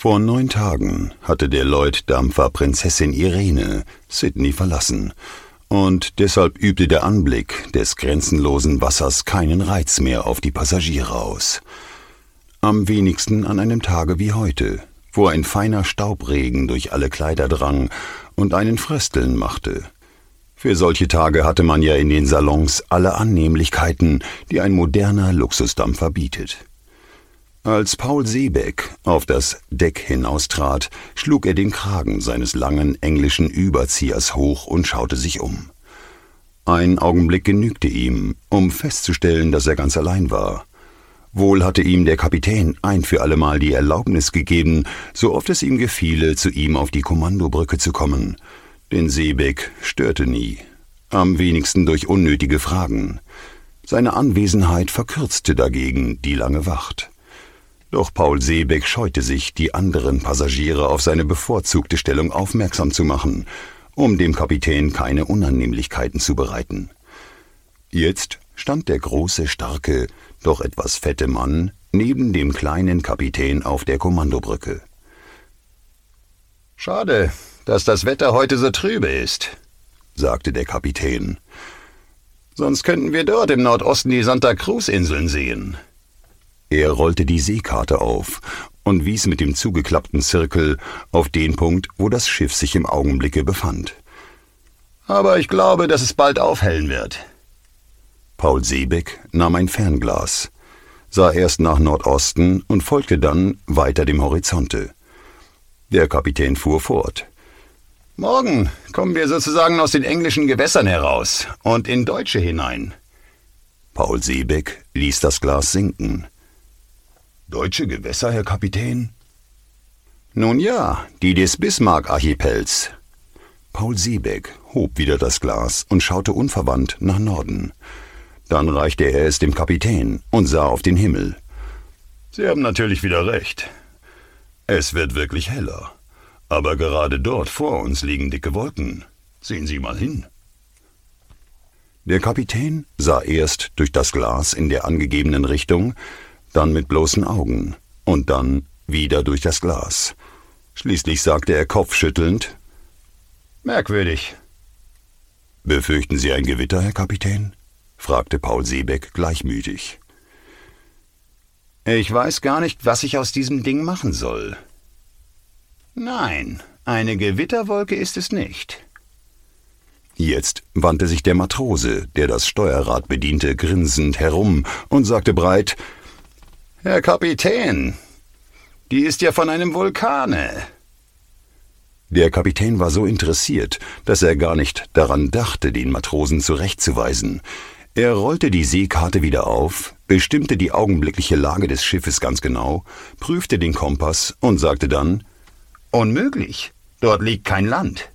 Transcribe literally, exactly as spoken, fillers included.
Vor neun Tagen hatte der Lloyd-Dampfer Prinzessin Irene Sydney verlassen, und deshalb übte der Anblick des grenzenlosen Wassers keinen Reiz mehr auf die Passagiere aus. Am wenigsten an einem Tage wie heute, wo ein feiner Staubregen durch alle Kleider drang und einen Frösteln machte. Für solche Tage hatte man ja in den Salons alle Annehmlichkeiten, die ein moderner Luxusdampfer bietet. Als Paul Seebeck auf das Deck hinaustrat, schlug er den Kragen seines langen englischen Überziehers hoch und schaute sich um. Ein Augenblick genügte ihm, um festzustellen, dass er ganz allein war. Wohl hatte ihm der Kapitän ein für allemal die Erlaubnis gegeben, so oft es ihm gefiele, zu ihm auf die Kommandobrücke zu kommen. Denn Seebeck störte nie, am wenigsten durch unnötige Fragen. Seine Anwesenheit verkürzte dagegen die lange Wacht. Doch Paul Seebeck scheute sich, die anderen Passagiere auf seine bevorzugte Stellung aufmerksam zu machen, um dem Kapitän keine Unannehmlichkeiten zu bereiten. Jetzt stand der große, starke, doch etwas fette Mann neben dem kleinen Kapitän auf der Kommandobrücke. »Schade, dass das Wetter heute so trübe ist«, sagte der Kapitän. »Sonst könnten wir dort im Nordosten die Santa Cruz-Inseln sehen.« Er rollte die Seekarte auf und wies mit dem zugeklappten Zirkel auf den Punkt, wo das Schiff sich im Augenblicke befand. »Aber ich glaube, dass es bald aufhellen wird.« Paul Seebeck nahm ein Fernglas, sah erst nach Nordosten und folgte dann weiter dem Horizonte. Der Kapitän fuhr fort. »Morgen kommen wir sozusagen aus den englischen Gewässern heraus und in deutsche hinein.« Paul Seebeck ließ das Glas sinken. »Deutsche Gewässer, Herr Kapitän?« »Nun ja, die des Bismarck-Archipels.« Paul Seebeck hob wieder das Glas und schaute unverwandt nach Norden. Dann reichte er es dem Kapitän und sah auf den Himmel. »Sie haben natürlich wieder recht. Es wird wirklich heller. Aber gerade dort vor uns liegen dicke Wolken. Sehen Sie mal hin.« Der Kapitän sah erst durch das Glas in der angegebenen Richtung, dann mit bloßen Augen und dann wieder durch das Glas. Schließlich sagte er kopfschüttelnd: »Merkwürdig.« »Befürchten Sie ein Gewitter, Herr Kapitän?« fragte Paul Seebeck gleichmütig. »Ich weiß gar nicht, was ich aus diesem Ding machen soll.« »Nein, eine Gewitterwolke ist es nicht.« Jetzt wandte sich der Matrose, der das Steuerrad bediente, grinsend herum und sagte breit: »Herr Kapitän, die ist ja von einem Vulkane.« Der Kapitän war so interessiert, dass er gar nicht daran dachte, den Matrosen zurechtzuweisen. Er rollte die Seekarte wieder auf, bestimmte die augenblickliche Lage des Schiffes ganz genau, prüfte den Kompass und sagte dann: »Unmöglich, dort liegt kein Land.«